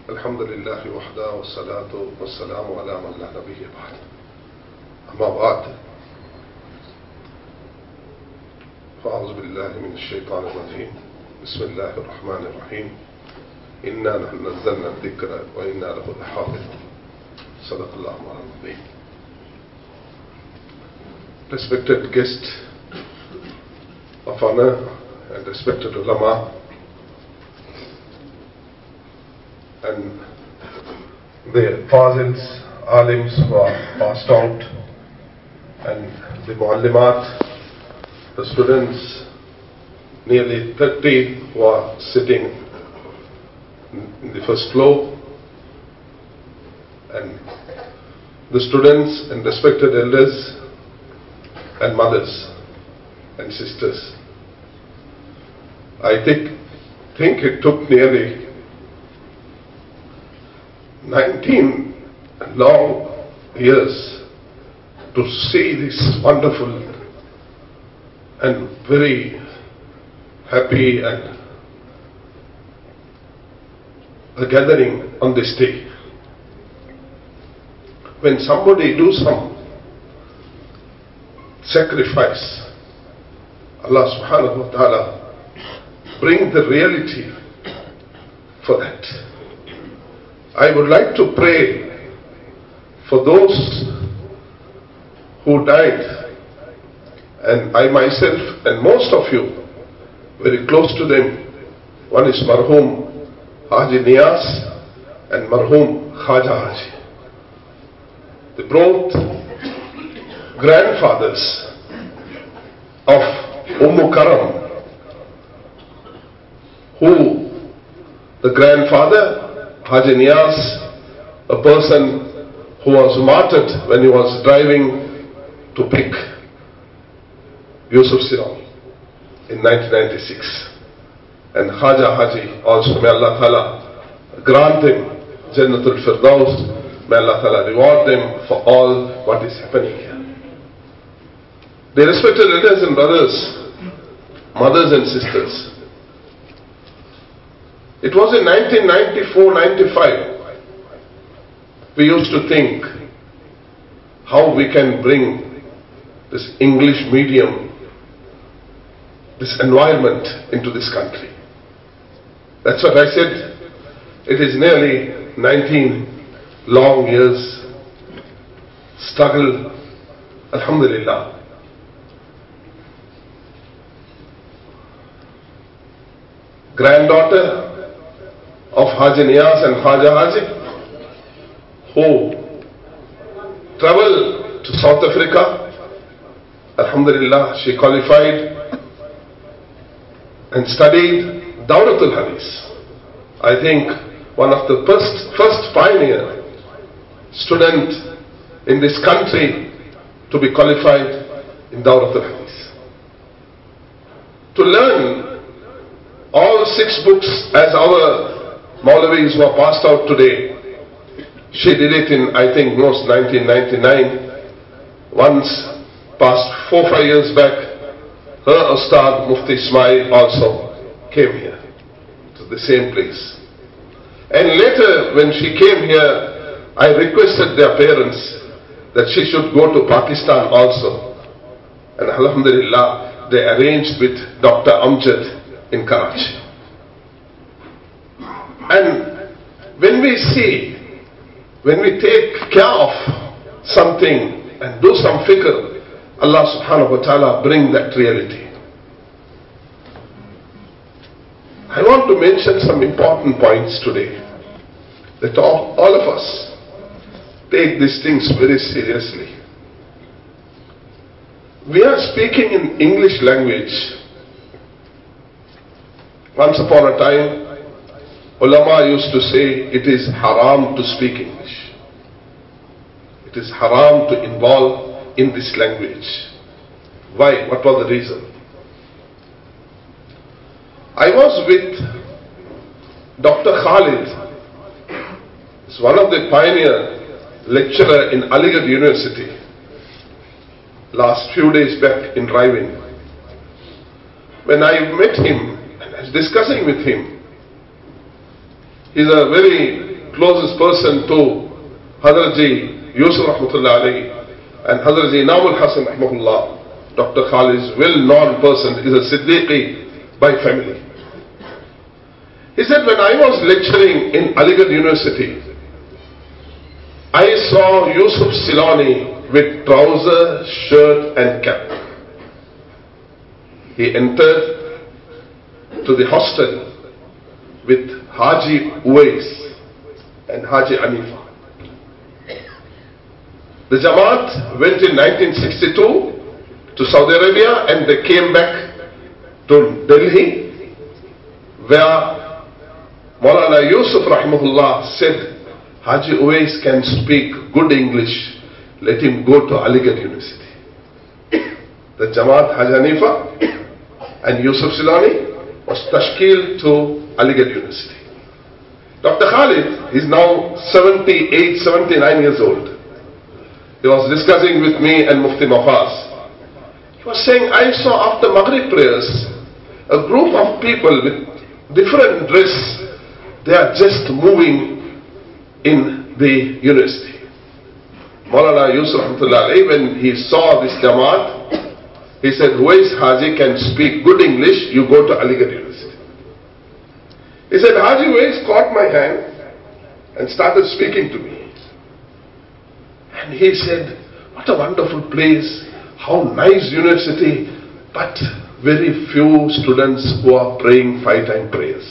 الحمد لله وحده والصلاة والسلام على من لا نبي بعد أما بعد فأعوذ بالله من الشيطان الرجيم بسم الله الرحمن الرحيم إنا نحن نزلنا الذكر وإنا له لحافظون صدق الله العظيم. Respected guest of honor and respected ulama and the fazils, alims who are passed out, and the muallimat, the students, nearly 30 who are sitting in the first floor, and the students and respected elders and mothers and sisters. I think it took nearly 19 long years to see this wonderful and very happy and a gathering on this day. When somebody do some sacrifice, Allah subhanahu wa ta'ala bring the reality for that. I would like to pray for those who died, and I myself and most of you very close to them. One is Marhum Haji Niyas and Marhum Khaja Haji. They both grandfathers of Karam, who the grandfather Haji Niyas, a person who was martyred when he was driving to pick Yusuf Siraj in 1996. And Khaja Haji also, may Allah Ta'ala grant them Jannatul Firdaus, may Allah Ta'ala reward them for all what is happening here. The respected elders and brothers, mothers and sisters, it was in 1994-95 we used to think how we can bring this English medium, this environment into this country. That's what I said. It is nearly 19 long years struggle, alhamdulillah. Granddaughter of Haji Niyas and Khaja Haji, who traveled to South Africa. Alhamdulillah, she qualified and studied Dawratul Hadith. I think one of the first pioneer student in this country to be qualified in Dawratul Hadith. To learn all 6 books as our Maulawis who are passed out today. She did it in, I think, most 1999. Once, past 4-5 years back, her Ustad Mufti Ismail also came here to the same place. And later, when she came here, I requested their parents that she should go to Pakistan also. And alhamdulillah, they arranged with Dr. Amjad in Karachi. And when we take care of something and do some fikr, Allah subhanahu wa ta'ala bring that reality. I want to mention some important points today, that all of us take these things very seriously. We are speaking in English language. Once upon a time, ulama used to say it is haram to speak English. It is haram to involve in this language. Why? What was the reason? I was with Dr. Khalid. He's one of the pioneer lecturer in Aligarh University. Last few days back in driving. When I met him and I was discussing with him, he's a very closest person to Hazrat Ji Yusuf Rahmatullah alayhi and Hazrat Ji Inamul Hasan Rahmatullah, Dr. Khalid is well-known person, is a Siddiqui by family. He said, when I was lecturing in Aligarh University, I saw Yusuf Silani with trouser, shirt and cap. He entered to the hostel with Haji Uwais and Haji Anifa. The Jamaat went in 1962 to Saudi Arabia and they came back to Delhi, where Maulana Yusuf Rahimahullah said, Haji Uwais can speak good English, let him go to Aligarh University. The Jamaat Haji Hanifa and Yusuf Silani was tashkil to Aligarh University. Dr. Khalid is now 78, 79 years old. He was discussing with me and Mufti Mafaz. He was saying, I saw after Maghrib prayers, a group of people with different dress, they are just moving in the university. Maulana Yusuf Rahmatullah alayhi, when he saw this Jamaat, he said, Uwais Haji can speak good English, you go to Aligarh University. He said, Haji Uwais caught my hand and started speaking to me. And he said, what a wonderful place, how nice university, but very few students who are praying 5-time prayers.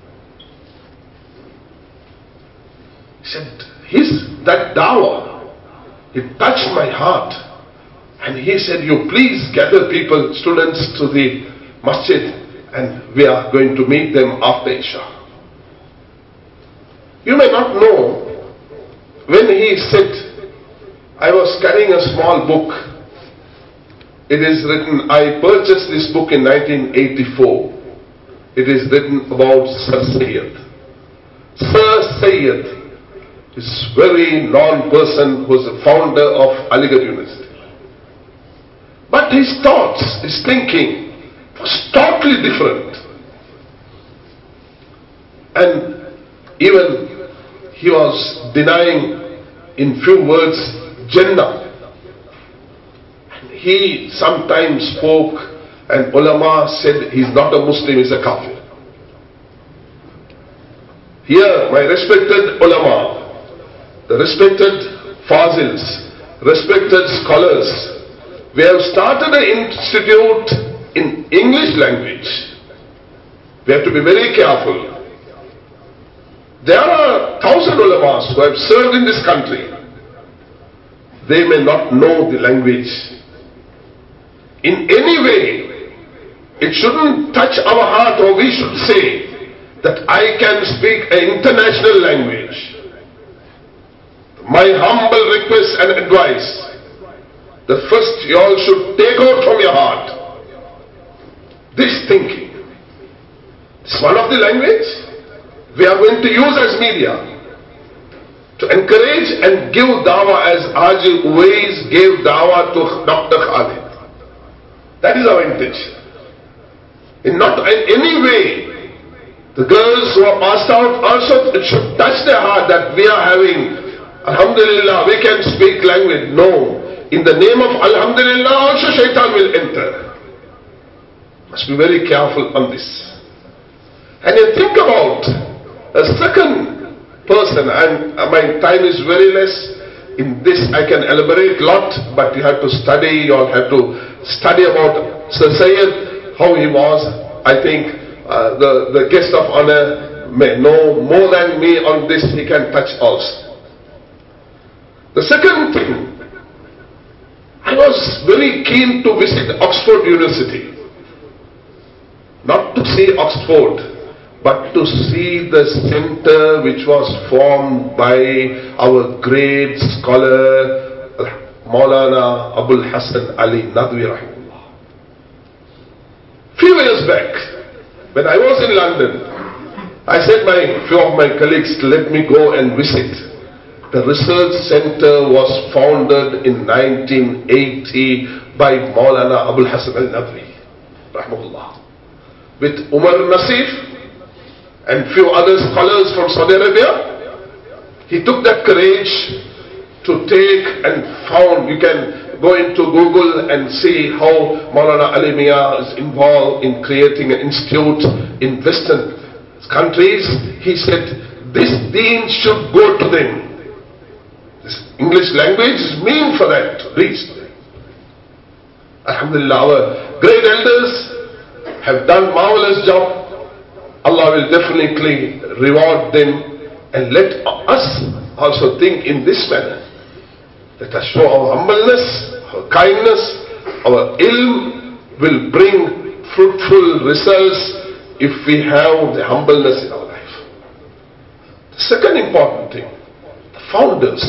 He said, that dawah, it touched my heart. And he said, you please gather people, students to the masjid and we are going to meet them after Isha. You may not know, when he said, I was carrying a small book. It is written, I purchased this book in 1984. It is written about Sir Sayyid. Sir Sayyid is a very known person who is the founder of Aligarh University. But his thoughts, his thinking was totally different. And even he was denying in few words Jannah. And he sometimes spoke and ulama said he's not a Muslim, he's a kafir. Here, my respected ulama, the respected fazils, respected scholars, we have started an institute in English language. We have to be very careful. There are 1,000 ulamas who have served in this country. They may not know the language. In any way, it shouldn't touch our heart, or we should say that I can speak an international language. My humble request and advice, the first you all should take out from your heart this thinking. It's one of the language we are going to use as media to encourage and give dawah as Haji Uwais gave dawah to Dr. Khalid. That is our intention. In not in any way, the girls who are passed out also, it should touch their heart that we are having, Alhamdulillah, we can speak language. No. In the name of Alhamdulillah also shaitan will enter. Must be very careful on this. And you think about a second person, and my time is very less. In this I can elaborate a lot, but you have to study, you all have to study about Sir Sayyid, how he was. I think the guest of honor may know more than me on this, he can touch also. The second thing, I was very keen to visit Oxford University. Not to see Oxford, but to see the center which was formed by our great scholar Maulana Abul Hasan Ali Nadwi Rahimahullah. Few years back, when I was in London, I said few of my colleagues, let me go and visit. The research center was founded in 1980 by Maulana Abul Hasan Ali Nadwi Rahimahullah, with Umar Nasif and few other scholars from Saudi Arabia. He took that courage to take and found. You can go into Google and see how Maulana Ali Mian is involved in creating an institute in Western countries. He said, this deen should go to them. This English language is mean for that to reach them. Alhamdulillah, our great elders have done marvelous job. Allah will definitely reward them, and let us also think in this manner. Let us show our humbleness, our kindness, our ilm will bring fruitful results if we have the humbleness in our life. The second important thing, the founders,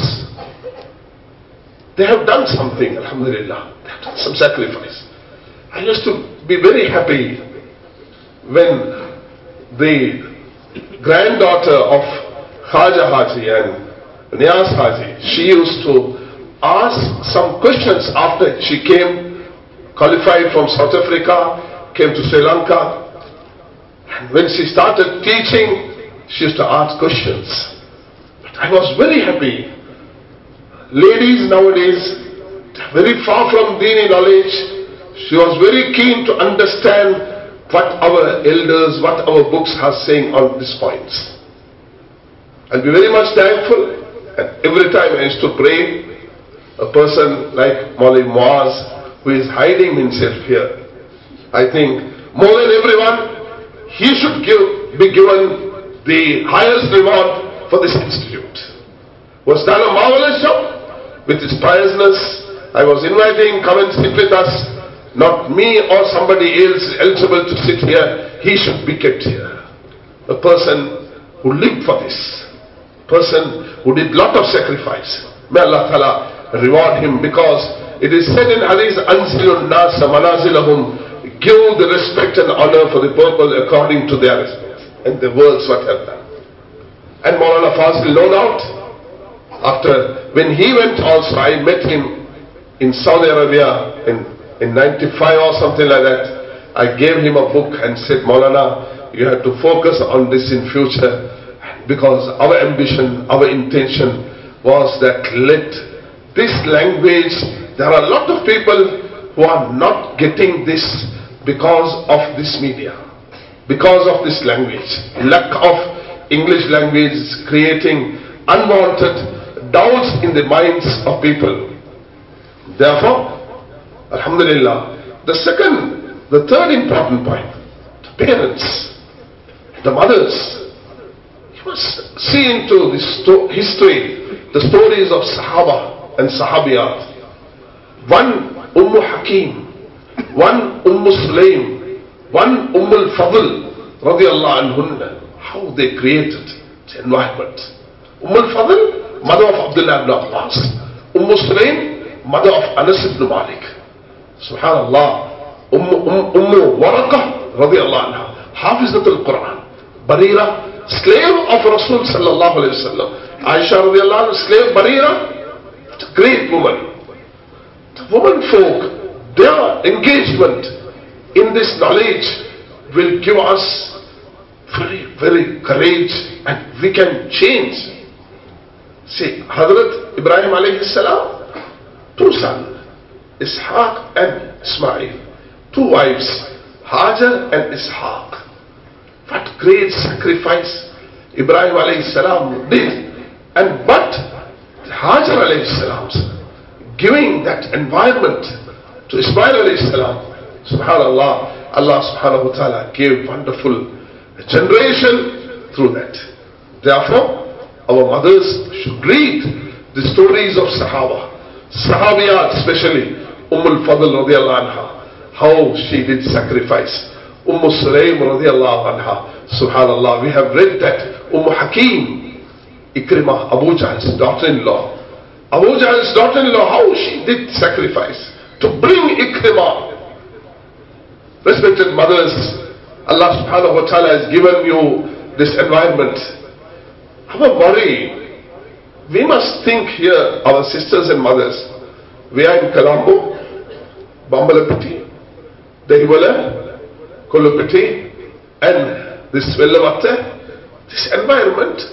they have done something, alhamdulillah. They have done some sacrifice. I used to be very happy when the granddaughter of Khaja Haji and Niyaz Haji, she used to ask some questions after she came, qualified from South Africa, came to Sri Lanka. And when she started teaching, she used to ask questions. But I was very happy. Ladies nowadays, very far from Dini knowledge. She was very keen to understand what our elders, what our books are saying on these points. I'll be very much thankful. And every time I used to pray, a person like Maulana Muaz, who is hiding himself here, I think more than everyone, he should be given the highest reward for this institute. Was done a marvelous job with his piousness. I was inviting, come and sit with us. Not me or somebody else eligible to sit here. He should be kept here. A person who lived for this. A person who did lot of sacrifice. May Allah Ta'ala reward him, because it is said in Hadith, Anzilun Nasa Manazilahum, give the respect and honor for the people according to their respect. And the words what have done. And Maulana Fazil, no doubt, after, when he went also, I met him in Saudi Arabia in 95 or something like that. I gave him a book and said, Maulana, you have to focus on this in future, because our ambition, our intention was that let this language, there are a lot of people who are not getting this because of this media, because of this language. Lack of English language is creating unwanted doubts in the minds of people. Therefore, alhamdulillah, the third important point, the parents, the mothers, you must see into this history, the stories of Sahaba and Sahabiyat. One Hakim, one Sulaim, one Al-Fadl, radiallahu anhunna, how they created the environment. Al-Fadl, mother of Abdullah ibn Abbas. Sulaim, mother of Anas ibn Malik. Subhanallah. Waraqah, radiallahu anha, Hafizat al-Quran. Barira, slave of Rasul sallallahu alayhi wa sallam. Aisha radiallahu anha, slave Barira, great woman. The woman folk, their engagement in this knowledge will give us very, very courage, and we can change. See, Hazrat Ibrahim alayhi salam, two sons, Ishaq and Ismail, two wives, Hajar and Ishaq. What great sacrifice Ibrahim alayhi salam did. And but Hajar alayhi salam giving that environment to Ismail alayhi salam, subhanallah, Allah subhanahu wa ta'ala gave wonderful generation through that. Therefore, our mothers should read the stories of Sahaba, Sahabiyat, especially Al-Fadl radiallahu anha, how she did sacrifice. Sulaim radiallahu anha, subhanallah, we have read that. Hakim, Ikrimah, Abu Jahl's daughter-in-law. Abu Jahl's daughter-in-law, how she did sacrifice to bring Ikrimah. Respected mothers, Allah subhanahu wa ta'ala has given you this environment. Have a worry. We must think here, our sisters and mothers. We are in Colombo, Bambalapiti, Dahiwala, Kolopiti, and this Vellavata. This environment,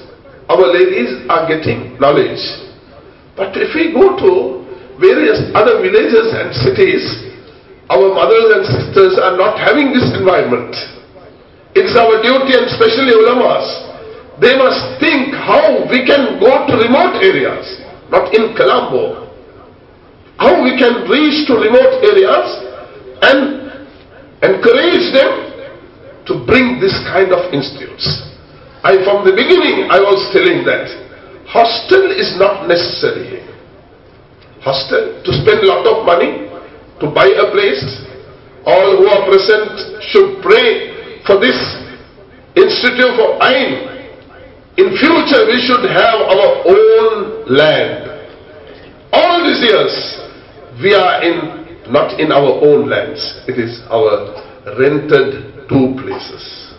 our ladies are getting knowledge. But if we go to various other villages and cities, our mothers and sisters are not having this environment. It's our duty, and especially ulamas, they must think how we can go to remote areas, not in Colombo, how we can reach to remote areas and encourage them to bring this kind of institutes. From the beginning, I was telling that hostel is not necessary. Hostel, to spend a lot of money, to buy a place. All who are present should pray for this institute for Ain. In future, we should have our own land. All these years, we are not in our own lands. It is our rented 2 places.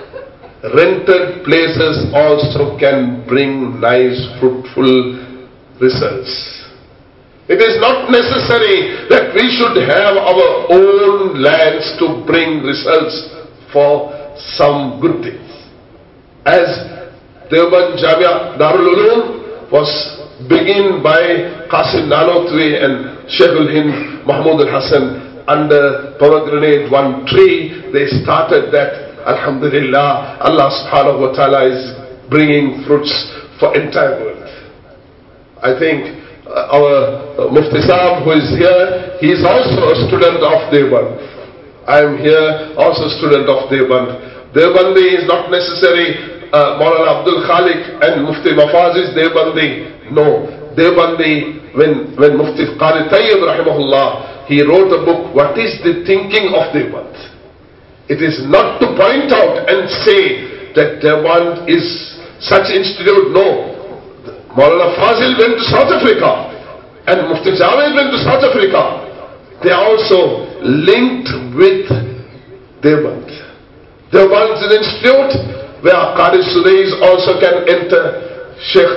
Rented places also can bring nice, fruitful results. It is not necessary that we should have our own lands to bring results for some good things. As Deoband Jamia Darul Uloom was begun by Qasim Nanotwi and Sheikh al-Hind Mahmoud al-Hassan under pomegranate one tree. They started that. Alhamdulillah, Allah subhanahu wa ta'ala is bringing fruits for entire world. I think our Mufti Saab who is here, he is also a student of Deoband. I am here also a student of Deoband. Deobandi is not necessary Maulana Abdul Khalik and Mufti Mafaz is Deobandi. No, Deobandi, when Mufti Qari Tayyib rahimahullah, he wrote a book, What is the Thinking of Deoband? It is not to point out and say that Deoband is such institute. No. Maulana Fazil went to South Africa and Mufti Javed went to South Africa. They are also linked with Deoband. Deoband is an institute where Qari Sudais also can enter.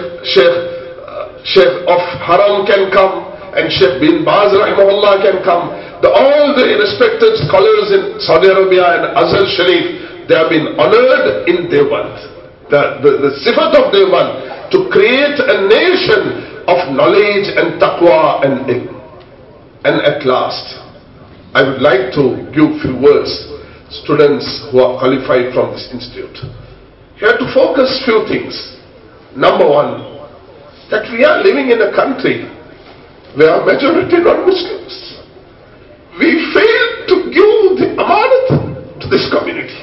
Sheikh of Haram can come and Sheikh bin Baz rahimahullah can come. All the respected scholars in Saudi Arabia and Azhar Sharif, they have been honored in Deoband. The sifat of Deoband, to create a nation of knowledge and taqwa and ilm. And at last, I would like to give few words, students who are qualified from this institute. You have to focus few things. Number one, that we are living in a country where majority non-Muslims. We failed to give the amanat to this community.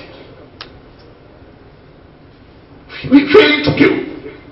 We failed to give.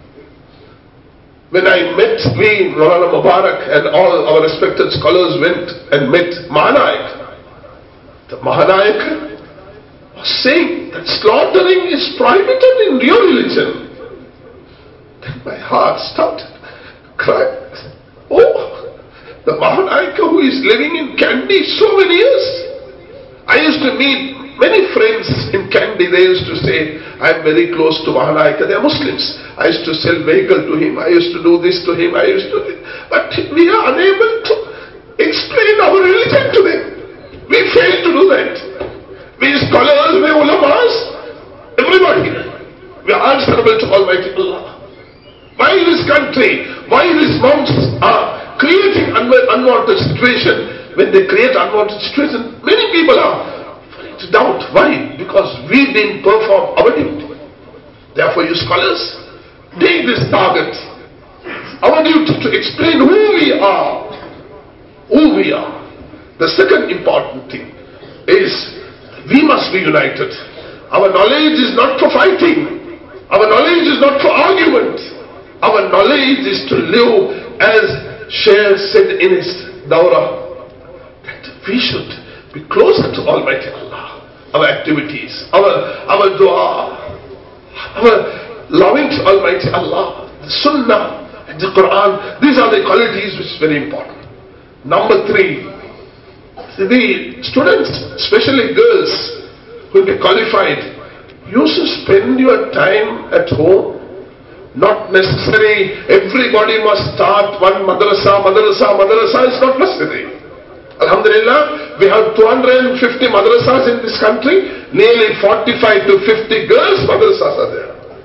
When I met, Maulana Mubarak and all our respected scholars went and met Mahanayak. The Mahanayak was saying that slaughtering is prohibited in your religion. Then my heart started crying. Oh! The Mahanaika who is living in Kandy so many years. I used to meet many friends in Kandy. They used to say, I am very close to Mahanaika. They are Muslims. I used to sell vehicle to him. I used to do this to him. But we are unable to explain our religion to them. We fail to do that. We scholars, we ulamas, everybody, we are answerable to Almighty Allah. Why this country, why these monks are creating unwanted situation? When they create unwanted situation, many people are to doubt. Why? Because we didn't perform our duty. Therefore, you scholars, take this target. Our duty to explain who we are. Who we are. The second important thing is we must be united. Our knowledge is not for fighting. Our knowledge is not for argument. Our knowledge is to live as Shaykh said in his dawrah, that we should be closer to Almighty Allah. Our activities, our dua, our loving to Almighty Allah, the Sunnah and the Quran, these are the qualities which is very important. Number 3, the students, especially girls who will be qualified, you should spend your time at home. Not necessary, everybody must start one madrasa is not necessary. Alhamdulillah, we have 250 madrasas in this country, nearly 45 to 50 girls madrasas are there.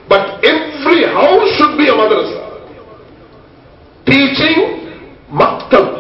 But every house should be a madrasa. Teaching maktab.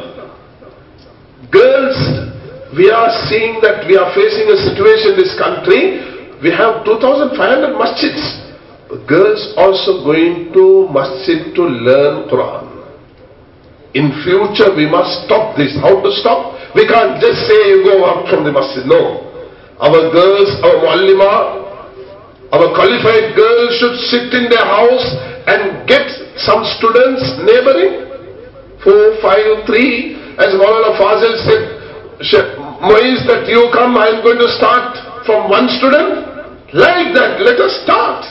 Girls, we are seeing that we are facing a situation in this country. We have 2,500 masjids. Girls also going to masjid to learn Quran. In future, we must stop this. How to stop? We can't just say you go out from the masjid. No. Our girls, our muallima, our qualified girls should sit in their house and get some students neighboring. 4, 5, 3. As Maulana Fazil said, Moiz, that you come, I am going to start from one student. Like that, let us start.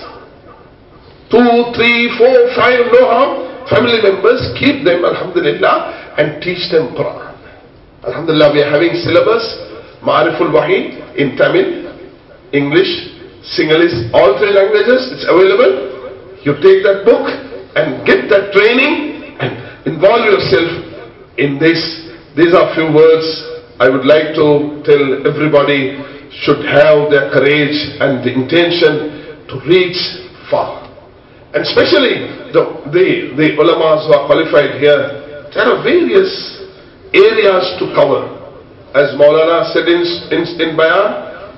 2, 3, 4, 5, no harm. Family members, keep them, alhamdulillah, and teach them Quran. Alhamdulillah, we are having syllabus, Ma'ariful Wahi, in Tamil, English, Sinhalese, all 3 languages, it's available. You take that book and get that training and involve yourself in this. These are few words I would like to tell everybody should have their courage and the intention to reach far. And especially the ulamas who are qualified here, there are various areas to cover. As Maulana said in Bayan,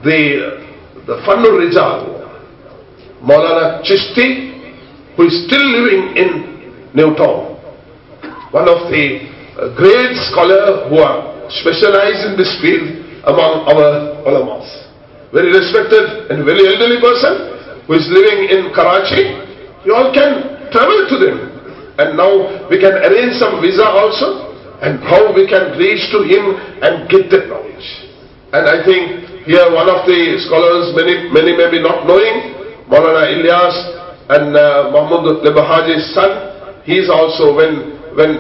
the Fannur Rijal, Maulana Chishti, who is still living in Newtown, one of the great scholars who are specialized in this field among our ulamas. Very respected and very elderly person who is living in Karachi. You all can travel to them. And now we can arrange some visa also, and how we can reach to him and get that knowledge. And I think here one of the scholars, many may be not knowing, Maulana Ilyas and Mahmud Lebahaji's son, he is also, when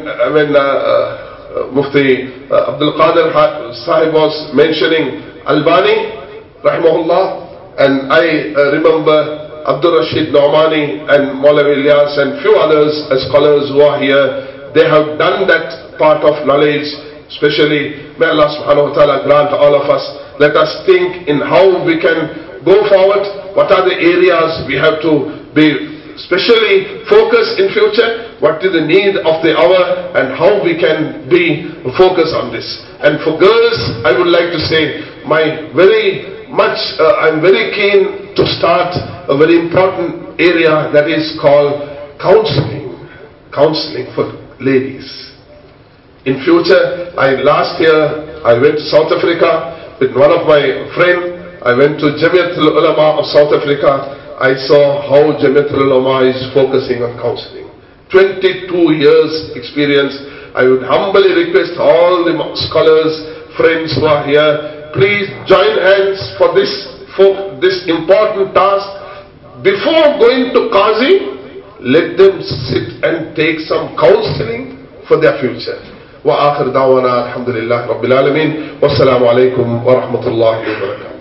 Mufti Abdul Qadir Sahib was mentioning Albani, rahimahullah, and I remember Abdul Rashid Naumani and Maulavi Ilyas and few others as scholars who are here, they have done that part of knowledge, especially may Allah subhanahu wa ta'ala grant all of us. Let us think in how we can go forward, what are the areas we have to be especially focused in future, what is the need of the hour and how we can be focused on this. And for girls, I would like to say, I'm very keen to start a very important area that is called counseling for ladies. In future, last year I went to South Africa with one of my friends. I went to Jamiatul Ulama of South Africa. I saw how Jamiatul Ulama is focusing on counseling. 22 years experience. I would humbly request all the scholars, friends who are here, please join hands for this important task. Before going to Qazi, let them sit and take some counseling for their future. Wa akhir da'wana alhamdulillah rabbil alamin. Wassalamu alaikum wa rahmatullahi wa barakatuh.